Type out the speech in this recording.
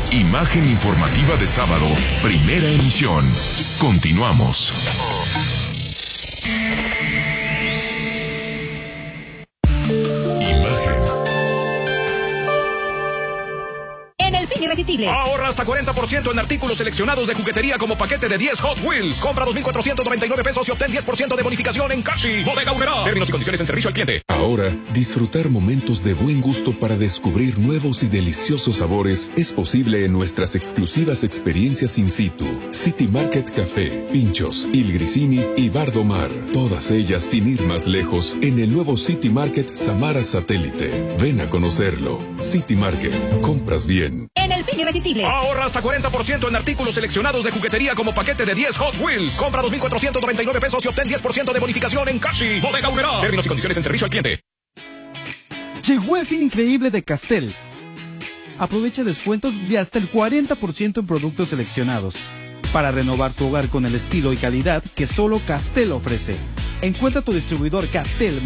Imagen informativa de sábado, primera emisión. Continuamos. En el fin irresistible. Ahorra hasta 40% en artículos seleccionados de juguetería como paquete de 10 Hot Wheels. Compra 2,499 pesos y obtén 10% de bonificación en Cashi. Bodega Aurrerá. Términos y condiciones en servicio al cliente. Ahora, disfrutar momentos de buen gusto para descubrir nuevos y deliciosos sabores es posible en nuestras exclusivas experiencias in situ. City Market Café, Pinchos, Il Grisini y Bardo Mar. Todas ellas sin ir más lejos en el nuevo City Market Samara Satélite. Ven a conocerlo. City Market. Compras bien. En el fin irresistible. Ahorra hasta 40% en artículos seleccionados de juguetería como paquete de 10 Hot Wheels. Compra 2,499 pesos y obtén 10% de bonificación en Cashi. Bodega Aurrerá. Términos y condiciones en servicio al cliente. Llegó el fin increíble de Castel. Aprovecha descuentos de hasta el 40% en productos seleccionados, para renovar tu hogar con el estilo y calidad que solo Castel ofrece. Encuentra tu distribuidor Castel